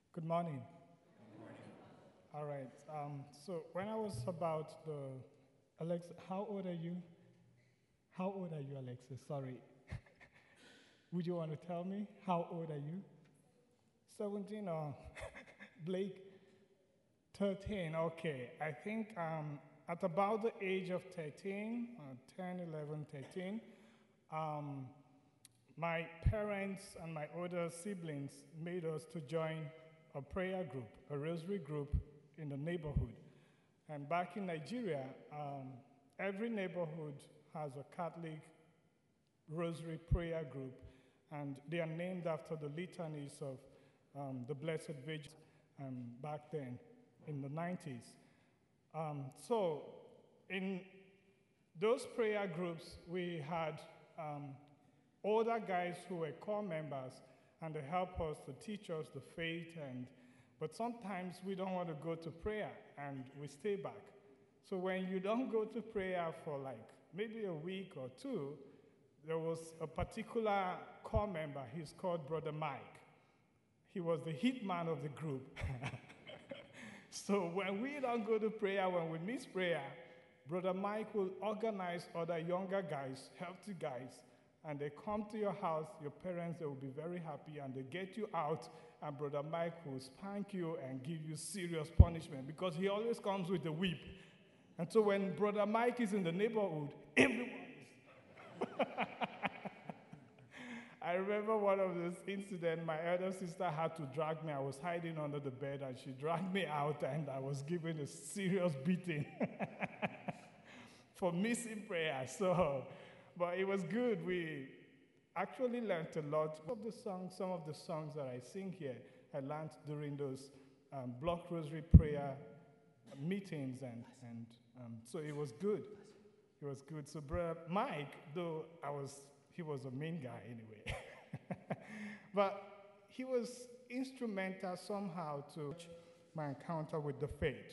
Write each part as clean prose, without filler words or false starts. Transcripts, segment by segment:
Good morning. All right. So when I was about Alex, how old are you? How old are you, Alexis? Sorry. Would you want to tell me? How old are you? 17 or Blake? 13. Okay. I think at about the age of 13, 10, 11, 13, um, my parents and my older siblings made us to join a prayer group, a rosary group in the neighborhood. And back in Nigeria, every neighborhood has a Catholic rosary prayer group, and they are named after the litanies of the Blessed Virgin back then in the 90s. So in those prayer groups, we had older guys who were core members, and they help us to teach us the faith. But sometimes we don't want to go to prayer, and we stay back. So when you don't go to prayer for like maybe a week or two, there was a particular core member. He's called Brother Mike. He was the hit man of the group. So when we don't go to prayer, when we miss prayer, Brother Mike will organize other younger guys, healthy guys, and they come to your house, your parents, they will be very happy, and they get you out, and Brother Mike will spank you and give you serious punishment because he always comes with a whip. And so when Brother Mike is in the neighborhood, everyone is... I remember one of those incidents, my elder sister had to drag me. I was hiding under the bed, and she dragged me out, and I was given a serious beating for missing prayer. But it was good. We actually learned a lot. Some of the songs that I sing here, I learned during those block rosary prayer meetings, and so it was good. It was good. So Brother Mike, though he was a mean guy anyway, but he was instrumental somehow to my encounter with the faith.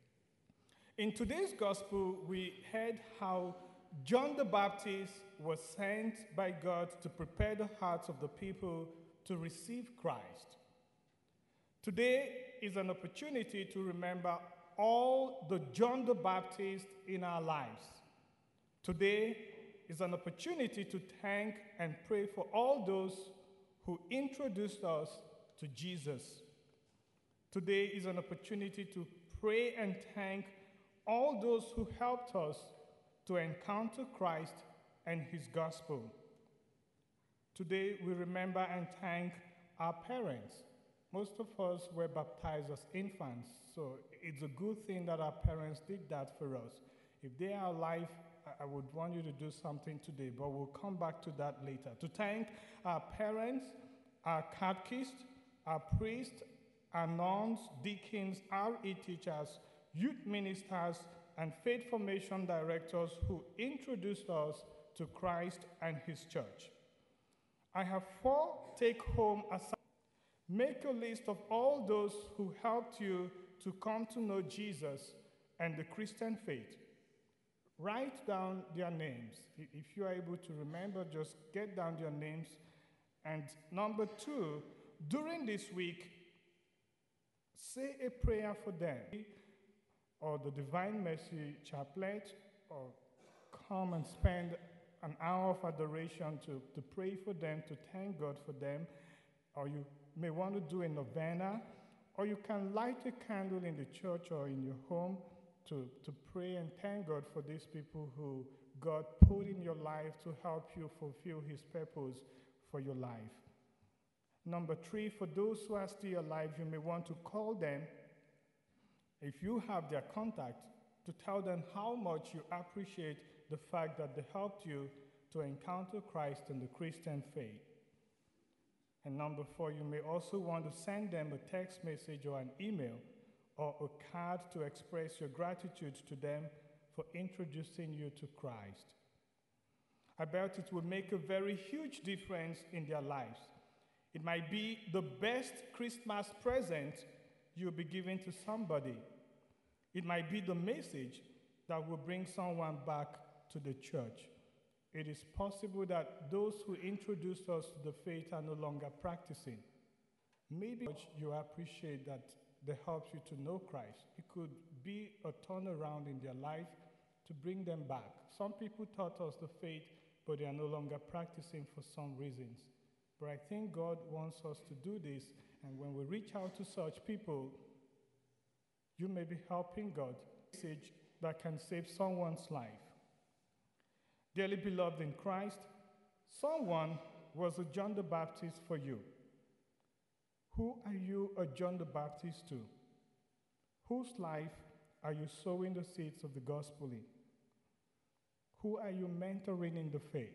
In today's gospel, we heard how John the Baptist was sent by God to prepare the hearts of the people to receive Christ. Today is an opportunity to remember all the John the Baptist in our lives. Today is an opportunity to thank and pray for all those who introduced us to Jesus. Today is an opportunity to pray and thank all those who helped us to encounter Christ and his gospel. Today we remember and thank our parents. Most of us were baptized as infants, so it's a good thing that our parents did that for us. If they are alive, I would want you to do something today, but we'll come back to that later. To thank our parents, our catechists, our priests, our nuns, deacons, RE teachers, youth ministers, and faith formation directors who introduced us to Christ and his church. I have 4 take-home assignments. Make a list of all those who helped you to come to know Jesus and the Christian faith. Write down their names. If you are able to remember, just get down their names. And number 2, during this week, say a prayer for them, or the Divine Mercy Chaplet, or come and spend an hour of adoration to pray for them, to thank God for them. Or you may want to do a novena, or you can light a candle in the church or in your home to pray and thank God for these people who God put in your life to help you fulfill his purpose for your life. Number 3, for those who are still alive, you may want to call them, if you have their contact, to tell them how much you appreciate the fact that they helped you to encounter Christ and the Christian faith. And number 4, you may also want to send them a text message or an email or a card to express your gratitude to them for introducing you to Christ. I bet it will make a very huge difference in their lives. It might be the best Christmas present you'll be giving to somebody. It might be the message that will bring someone back to the church. It is possible that those who introduced us to the faith are no longer practicing. Maybe you appreciate that they helps you to know Christ. It could be a turnaround in their life to bring them back. Some people taught us the faith, but they are no longer practicing for some reasons. But I think God wants us to do this, and when we reach out to such people, you may be helping God. A message that can save someone's life. Dearly beloved in Christ, someone was a John the Baptist for you. Who are you a John the Baptist to? Whose life are you sowing the seeds of the gospel in? Who are you mentoring in the faith?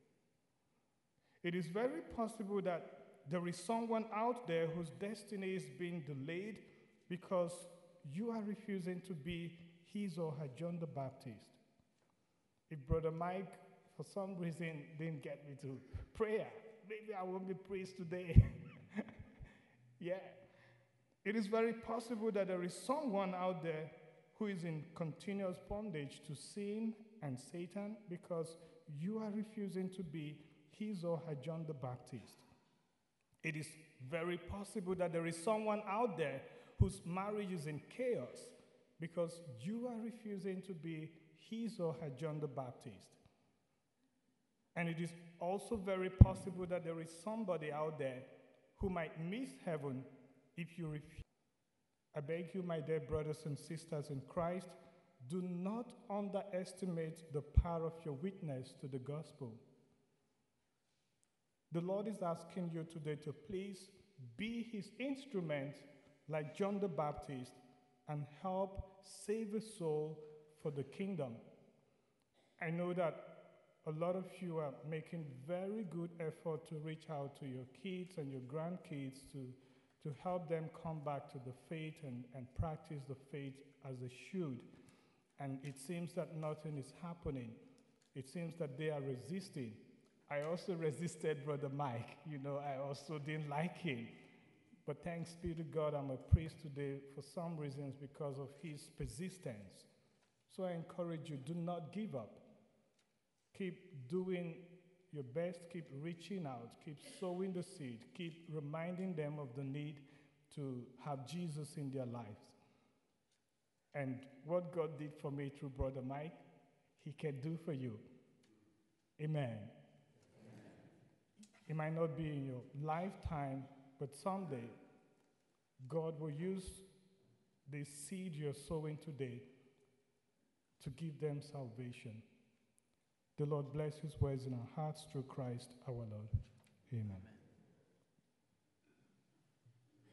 It is very possible that there is someone out there whose destiny is being delayed because you are refusing to be his or her John the Baptist. If Brother Mike, for some reason, didn't get me to prayer, maybe I won't be praised today. Yeah. It is very possible that there is someone out there who is in continuous bondage to sin and Satan because you are refusing to be his or her John the Baptist. It is very possible that there is someone out there whose marriage is in chaos because you are refusing to be his or her John the Baptist. And it is also very possible that there is somebody out there who might miss heaven if you refuse. I beg you, my dear brothers and sisters in Christ, do not underestimate the power of your witness to the gospel. The Lord is asking you today to please be his instrument like John the Baptist and help save a soul for the kingdom. I know that a lot of you are making very good effort to reach out to your kids and your grandkids to help them come back to the faith and practice the faith as they should. And it seems that nothing is happening. It seems that they are resisting. I also resisted Brother Mike. I also didn't like him. But thanks be to God, I'm a priest today for some reasons because of his persistence. So I encourage you, do not give up. Keep doing your best, keep reaching out, keep sowing the seed, keep reminding them of the need to have Jesus in their lives. And what God did for me through Brother Mike, he can do for you. Amen. It might not be in your lifetime, but someday God will use the seed you're sowing today to give them salvation. The Lord bless his words in our hearts through Christ our Lord. Amen. Amen.